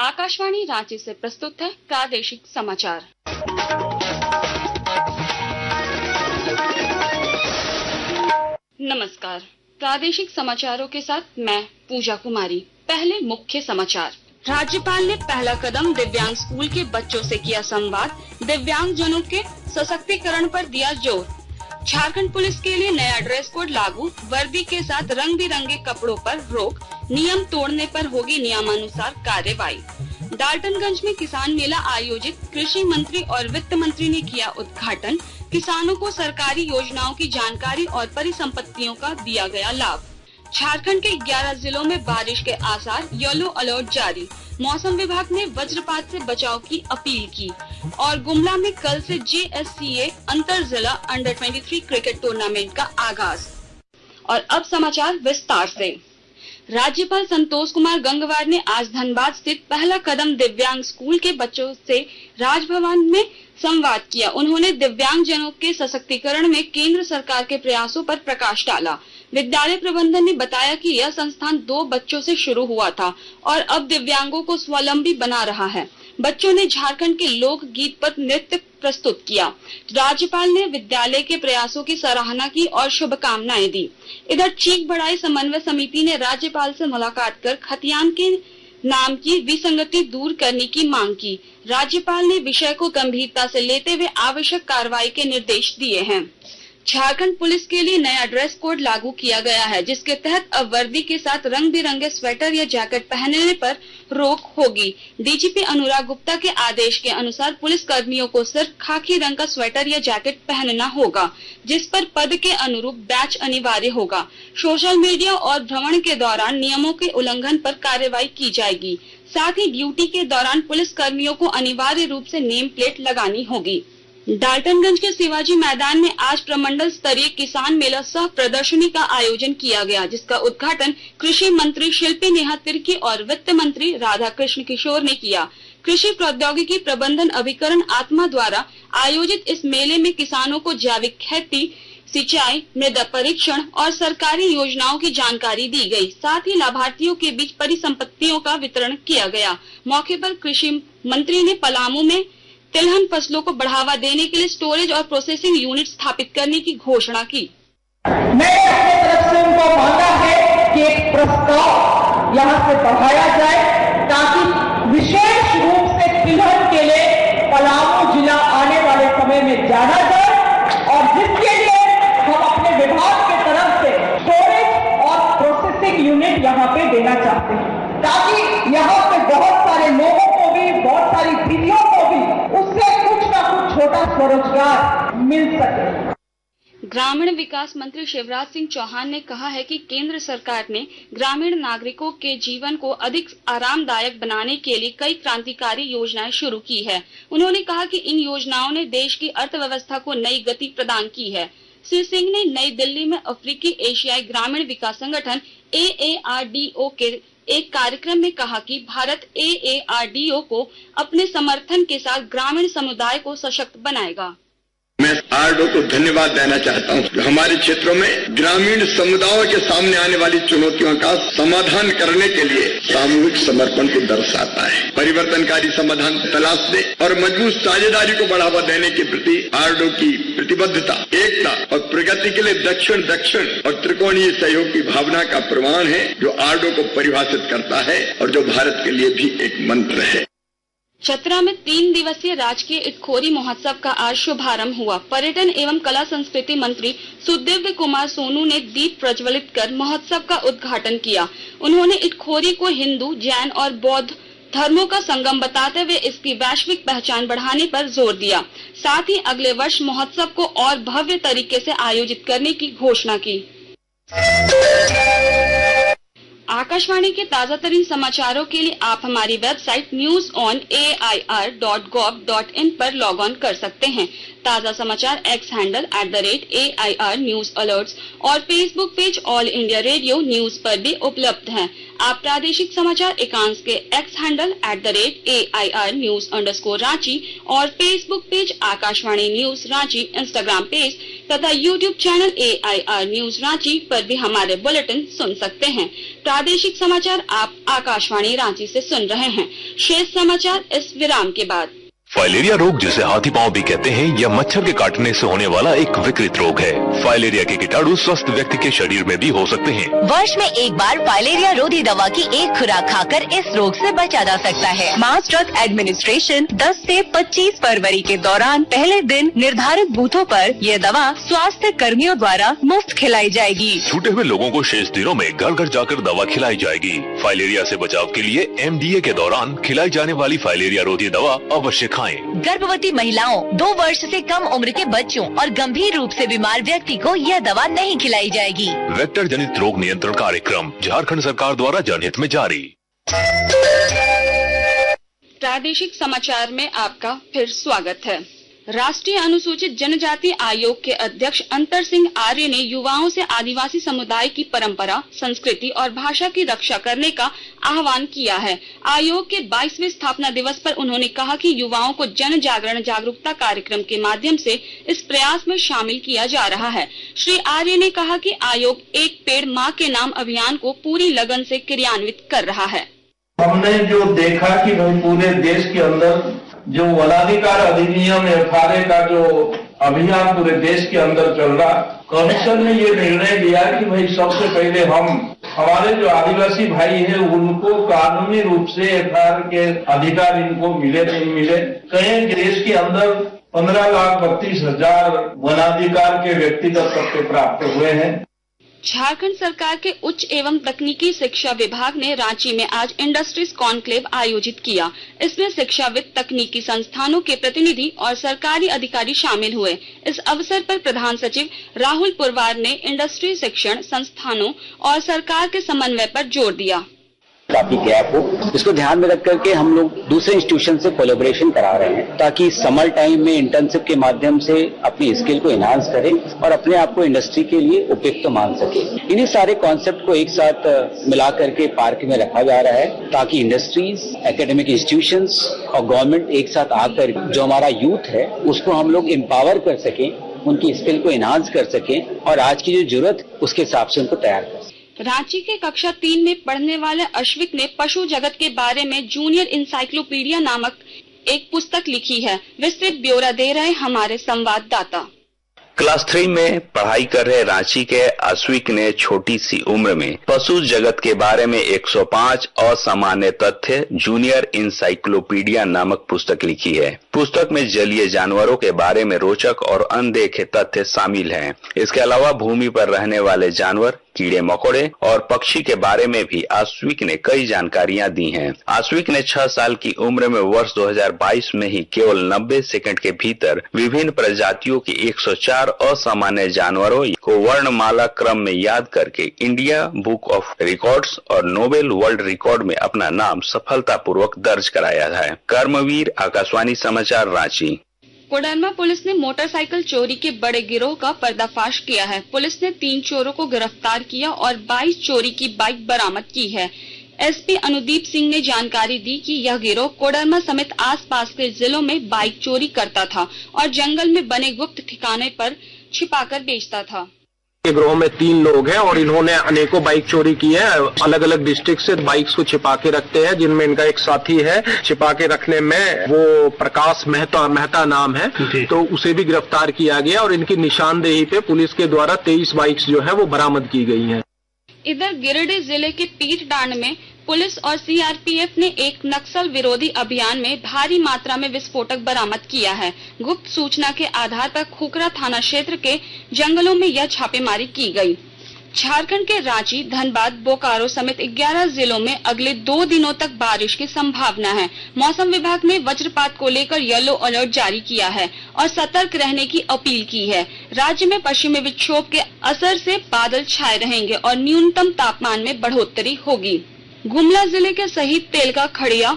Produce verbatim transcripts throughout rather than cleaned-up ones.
आकाशवाणी रांची से प्रस्तुत है प्रादेशिक समाचार। नमस्कार, प्रादेशिक समाचारों के साथ मैं पूजा कुमारी। पहले मुख्य समाचार। राज्यपाल ने पहला कदम दिव्यांग स्कूल के बच्चों से किया संवाद, दिव्यांग जनों के सशक्तिकरण पर दिया जोर। झारखंड पुलिस के लिए नया ड्रेस कोड लागू, वर्दी के साथ रंग बिरंगे कपड़ों पर रोक, नियम तोड़ने पर होगी नियमानुसार कार्रवाई। डाल्टनगंज में किसान मेला आयोजित, कृषि मंत्री और वित्त मंत्री ने किया उद्घाटन। किसानों को सरकारी योजनाओं की जानकारी और परिसंपत्तियों का दिया गया लाभ। झारखंड के ग्यारह जिलों में बारिश के आसार, येलो अलर्ट जारी। मौसम विभाग ने वज्रपात से बचाव की अपील की। और गुमला में कल से जे एस सी ए अंतर जिला अंडर तेईस क्रिकेट टूर्नामेंट का आगाज। और अब समाचार विस्तार से। राज्यपाल संतोष कुमार गंगवार ने आज धनबाद स्थित पहला कदम दिव्यांग स्कूल के बच्चों से राजभवन में संवाद किया। उन्होंने दिव्यांग जनों के सशक्तिकरण में केंद्र सरकार के प्रयासों पर प्रकाश डाला। विद्यालय प्रबंधन ने बताया कि यह संस्थान दो बच्चों से शुरू हुआ था और अब दिव्यांगों को स्वावलंबी बना रहा है। बच्चों ने झारखंड के लोक गीत पर नृत्य प्रस्तुत किया। राज्यपाल ने विद्यालय के प्रयासों की सराहना की और शुभकामनाएं दी। इधर चीख बढ़ाई समन्वय समिति ने राज्यपाल से मुलाकात कर खतियान के नाम की विसंगति दूर करने की मांग की। राज्यपाल ने विषय को गंभीरता से लेते हुए आवश्यक कार्रवाई के निर्देश दिए हैं। झारखंड पुलिस के लिए नया ड्रेस कोड लागू किया गया है, जिसके तहत अब वर्दी के साथ रंग बिरंगे स्वेटर या जैकेट पहनने पर रोक होगी। D G P Anurag Gupta के आदेश के अनुसार पुलिस कर्मियों को सिर्फ खाकी रंग का स्वेटर या जैकेट पहनना होगा, जिस पर पद के अनुरूप बैच अनिवार्य होगा। सोशल मीडिया और भ्रमण के दौरान नियमों के उल्लंघन पर कार्रवाई की जाएगी। साथ ही ड्यूटी के दौरान पुलिस कर्मियों को अनिवार्य रूप से नेम प्लेट लगानी होगी। डाल्टनगंज के शिवाजी मैदान में आज प्रमंडल स्तरीय किसान मेला सह प्रदर्शनी का आयोजन किया गया, जिसका उद्घाटन कृषि मंत्री शिल्पी नेहा तिर्की और वित्त मंत्री राधा कृष्ण किशोर ने किया। कृषि प्रौद्योगिकी प्रबंधन अभिकरण आत्मा द्वारा आयोजित इस मेले में किसानों को जैविक खेती, सिंचाई, मृदा परीक्षण और सरकारी योजनाओं की जानकारी दी गई। साथ ही लाभार्थियों के बीच परिसंपत्तियों का वितरण किया गया। मौके पर कृषि मंत्री ने पलामू में तिलहन फसलों को बढ़ावा देने के लिए स्टोरेज और प्रोसेसिंग यूनिट स्थापित करने की घोषणा की। मैं अपनी तरफ से उनको मांगा है कि एक प्रस्ताव यहाँ से बढ़ाया जाए, ताकि विशेष रूप से तिलहन के लिए पलामू जिला आने वाले समय में जाना जाए, और जिसके लिए हम अपने विभाग के तरफ से स्टोरेज और प्रोसेसिंग यूनिट यहाँ पे देना चाहते हैं, ताकि यहाँ पे बहुत सारे लोगों को भी, बहुत सारी दीदियों को भी उससे कुछ ना कुछ छोटा स्वरोजगार मिल सके। ग्रामीण विकास मंत्री शिवराज सिंह चौहान ने कहा है कि केंद्र सरकार ने ग्रामीण नागरिकों के जीवन को अधिक आरामदायक बनाने के लिए कई क्रांतिकारी योजनाएं शुरू की है। उन्होंने कहा कि इन योजनाओं ने देश की अर्थव्यवस्था को नई गति प्रदान की है। श्री सिंह ने नई दिल्ली में अफ्रीकी एशियाई ग्रामीण विकास संगठन ए ए आर डी ओ के एक कार्यक्रम में कहा कि Bharat A A R D O को अपने समर्थन के साथ ग्रामीण समुदाय को सशक्त बनाएगा। मैं आरडीओ को धन्यवाद देना चाहता हूं, जो हमारे क्षेत्रों में ग्रामीण समुदायों के सामने आने वाली चुनौतियों का समाधान करने के लिए सामूहिक समर्पण को दर्शाता है। परिवर्तनकारी समाधान तलाश दे और मजबूत साझेदारी को बढ़ावा देने के प्रति आरडीओ की प्रतिबद्धता, एकता और प्रगति के लिए दक्षिण दक्षिण और त्रिकोणीय सहयोग की भावना का प्रमाण है, जो आरडीओ को परिभाषित करता है और जो भारत के लिए भी एक मंत्र है। चतरा में तीन दिवसीय राजकीय इटखोरी महोत्सव का आज शुभारंभ हुआ। पर्यटन एवं कला संस्कृति मंत्री सुदिव्य कुमार सोनू ने दीप प्रज्वलित कर महोत्सव का उद्घाटन किया। उन्होंने इटखोरी को हिंदू, जैन और बौद्ध धर्मों का संगम बताते हुए इसकी वैश्विक पहचान बढ़ाने पर जोर दिया। साथ ही अगले वर्ष महोत्सव को और भव्य तरीके से आयोजित करने की घोषणा की। आकाशवाणी के ताजा तरीन समाचारों के लिए आप हमारी website news on A I R dot gov dot in पर लॉग ऑन कर सकते हैं। ताज़ा समाचार X handle at the rate A I R news alerts और Facebook page All India Radio news पर भी उपलब्ध हैं। आप प्रादेशिक समाचार एकांश के X handle at the rate A I R news underscore Ranchi और Facebook page Akashvani news Ranchi, Instagram page तथा YouTube channel A I R news Ranchi पर भी हमारे बुलेटिन सुन सकते हैं। प्रादेशिक समाचार आप आकाशवाणी रांची से सुन रहे हैं। शेष समाचार इस विराम के बाद। फाइलेरिया रोग, जिसे हाथी पांव भी कहते हैं, यह मच्छर के काटने से होने वाला एक विकृत रोग है। फाइलेरिया के कीटाणु स्वस्थ व्यक्ति के शरीर में भी हो सकते हैं। वर्ष में एक बार फाइलेरिया रोधी दवा की एक खुराक खाकर इस रोग से बचा जा सकता है। मास ड्रग एडमिनिस्ट्रेशन दस से पच्चीस फरवरी के दौरान पहले दिन निर्धारित बूथों पर यह दवा स्वास्थ्य कर्मियों द्वारा मुफ्त खिलाई जाएगी। छूटे हुए लोगों को शेष दिनों में घर घर जाकर दवा खिलाई जाएगी। फाइलेरिया से बचाव के लिए एम डी ए के दौरान खिलाई जाने वाली फाइलेरिया रोधी दवा अवश्य खाएं। गर्भवती महिलाओं, दो वर्ष से कम उम्र के बच्चों और गंभीर रूप से बीमार व्यक्ति को यह दवा नहीं खिलाई जाएगी। वेक्टर जनित रोग नियंत्रण कार्यक्रम झारखंड सरकार द्वारा जनहित में जारी। प्रादेशिक समाचार में आपका फिर स्वागत है। राष्ट्रीय अनुसूचित जनजाति आयोग के अध्यक्ष अंतर सिंह आर्य ने युवाओं से आदिवासी समुदाय की परंपरा, संस्कृति और भाषा की रक्षा करने का आह्वान किया है। आयोग के बाईसवें स्थापना दिवस पर उन्होंने कहा कि युवाओं को जन जागरण जागरूकता कार्यक्रम के माध्यम से इस प्रयास में शामिल किया जा रहा है। श्री आर्य ने कहा कि आयोग एक पेड़ माँ के नाम अभियान को पूरी लगन से क्रियान्वित कर रहा है। हमने जो देखा कि भाई पूरे देश के अंदर जो वनाधिकार अधिनियम अठारह का जो अभियान पूरे देश के अंदर चल रहा, कमीशन ने ये निर्णय लिया कि भाई सबसे पहले हम हमारे जो आदिवासी भाई हैं उनको कानूनी रूप से अठारह के अधिकार इनको मिले नहीं मिले। कहीं देश के अंदर पंद्रह लाख बत्तीस हजार वनाधिकार के व्यक्तिगत पट्टे प्राप्त हुए हैं। झारखंड सरकार के उच्च एवं तकनीकी शिक्षा विभाग ने रांची में आज इंडस्ट्रीज कॉन्क्लेव आयोजित किया। इसमें शिक्षाविद, तकनीकी संस्थानों के प्रतिनिधि और सरकारी अधिकारी शामिल हुए। इस अवसर पर प्रधान सचिव राहुल पुरवार ने इंडस्ट्री शिक्षण संस्थानों और सरकार के समन्वय पर जोर दिया। काफी गैप हो, इसको ध्यान में रख करके हम लोग दूसरे इंस्टीट्यूशन से कोलैबोरेशन करा रहे हैं ताकि समर टाइम में इंटर्नशिप के माध्यम से अपनी स्किल को एनहांस करें और अपने आप को इंडस्ट्री के लिए उपयुक्त तो मान सके। इन्हीं सारे कॉन्सेप्ट को एक साथ मिला करके पार्क में रखा जा रहा है ताकि इंडस्ट्रीज, एकेडमिक इंस्टीट्यूशंस और गवर्नमेंट एक साथ आकर जो हमारा यूथ है उसको हम लोग एम्पावर कर सकें, उनकी स्किल को एनहांस कर सकें और आज की जो जरूरत उसके हिसाब से उनको तैयार कर सकें। रांची के कक्षा तीन में पढ़ने वाले अश्विक ने पशु जगत के बारे में जूनियर इंसाइक्लोपीडिया नामक एक पुस्तक लिखी है। विस्तृत ब्यौरा दे रहे हमारे संवाददाता। क्लास थ्री में पढ़ाई कर रहे रांची के अश्विक ने छोटी सी उम्र में पशु जगत के बारे में एक सौ पाँच असामान्य तथ्य जूनियर इंसाइक्लोपीडिया नामक पुस्तक लिखी है। पुस्तक में जलीय जानवरों के बारे में रोचक और अनदेखे तथ्य शामिल हैं। इसके अलावा भूमि पर रहने वाले जानवर, कीड़े मकोड़े और पक्षी के बारे में भी आश्विक ने कई जानकारियां दी हैं। आश्विक ने छह साल की उम्र में वर्ष दो हज़ार बाईस में ही केवल नब्बे सेकंड के भीतर विभिन्न प्रजातियों की एक सौ चार असामान्य जानवरों को वर्णमाला क्रम में याद करके इंडिया बुक ऑफ रिकॉर्ड्स और नोबेल वर्ल्ड रिकॉर्ड में अपना नाम सफलतापूर्वक दर्ज कराया है। कर्मवीर, आकाशवाणी समाचार, रांची। कोडरमा पुलिस ने मोटरसाइकिल चोरी के बड़े गिरोह का पर्दाफाश किया है। पुलिस ने तीन चोरों को गिरफ्तार किया और बाईस चोरी की बाइक बरामद की है। एसपी अनुदीप सिंह ने जानकारी दी कि यह गिरोह कोडरमा समेत आसपास के जिलों में बाइक चोरी करता था और जंगल में बने गुप्त ठिकाने पर छिपाकर बेचता था। गिरोह में तीन लोग हैं और इन्होंने अनेकों बाइक चोरी की है। अलग अलग डिस्ट्रिक्ट से बाइक्स को छिपा के रखते हैं, जिनमें इनका एक साथी है छिपा के रखने में, वो प्रकाश मेहता मेहता नाम है, तो उसे भी गिरफ्तार किया गया और इनकी निशानदेही पे पुलिस के द्वारा तेईस बाइक्स जो है वो बरामद की गई हैं। इधर गिरिडीह जिले के पीठडांड में पुलिस और सीआरपीएफ ने एक नक्सल विरोधी अभियान में भारी मात्रा में विस्फोटक बरामद किया है। गुप्त सूचना के आधार पर खुखरा थाना क्षेत्र के जंगलों में यह छापेमारी की गई। झारखंड के रांची, धनबाद, बोकारो समेत ग्यारह जिलों में अगले दो दिनों तक बारिश की संभावना है। मौसम विभाग ने वज्रपात को लेकर येलो अलर्ट जारी किया है और सतर्क रहने की अपील की है। राज्य में पश्चिमी विक्षोभ के असर से बादल छाए रहेंगे और न्यूनतम तापमान में बढ़ोतरी होगी। गुमला जिले के शहीद तेलका खड़िया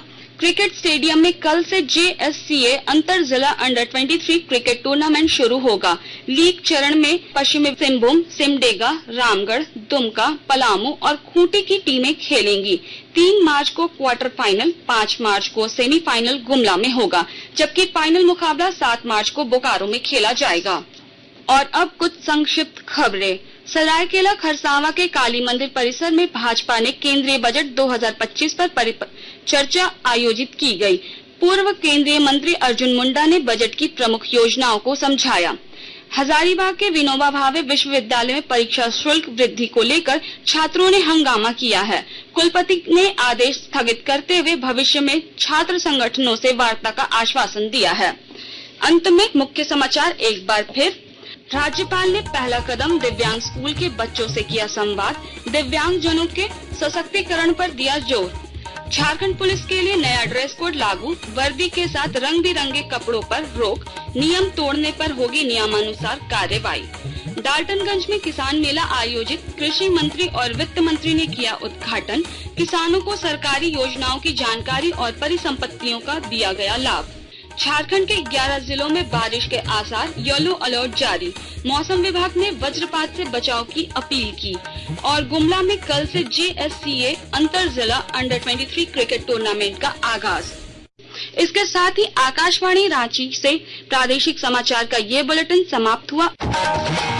क्रिकेट स्टेडियम में कल से जे एस सी ए अंतर जिला अंडर तेईस क्रिकेट टूर्नामेंट शुरू होगा। लीग चरण में पश्चिमी सिंहभूम, सिमडेगा, रामगढ़, दुमका, पलामू और खूंटी की टीमें खेलेंगी। तीन मार्च को क्वार्टर फाइनल, पाँच मार्च को सेमीफाइनल गुमला में होगा, जबकि फाइनल मुकाबला सात मार्च को बोकारो में खेला जाएगा। और अब कुछ संक्षिप्त खबरें। सरायकेला खरसावां के काली मंदिर परिसर में भाजपा ने केंद्रीय बजट दो हज़ार पच्चीस पर चर्चा आयोजित की गई। पूर्व केंद्रीय मंत्री अर्जुन मुंडा ने बजट की प्रमुख योजनाओं को समझाया। हजारीबाग के विनोबा भावे विश्वविद्यालय में परीक्षा शुल्क वृद्धि को लेकर छात्रों ने हंगामा किया है। कुलपति ने आदेश स्थगित करते हुए भविष्य में छात्र संगठनों से वार्ता का आश्वासन दिया है। अंत में मुख्य समाचार एक बार फिर। राज्यपाल ने पहला कदम दिव्यांग स्कूल के बच्चों से किया संवाद। दिव्यांग जनों के सशक्तिकरण पर दिया जोर। झारखंड पुलिस के लिए नया ड्रेस कोड लागू। वर्दी के साथ रंग बिरंगे कपड़ों पर रोक। नियम तोड़ने पर होगी नियमानुसार कार्रवाई। डाल्टनगंज में किसान मेला आयोजित। कृषि मंत्री और वित्त मंत्री ने किया उद्घाटन। किसानों को सरकारी योजनाओं की जानकारी और परिसंपत्तियों का दिया गया लाभ। झारखंड के ग्यारह जिलों में बारिश के आसार। येलो अलर्ट जारी। मौसम विभाग ने वज्रपात से बचाव की अपील की। और गुमला में कल से जे एस सी ए अंतर जिला अंडर तेईस क्रिकेट टूर्नामेंट का आगाज। इसके साथ ही आकाशवाणी रांची से प्रादेशिक समाचार का ये बुलेटिन समाप्त हुआ।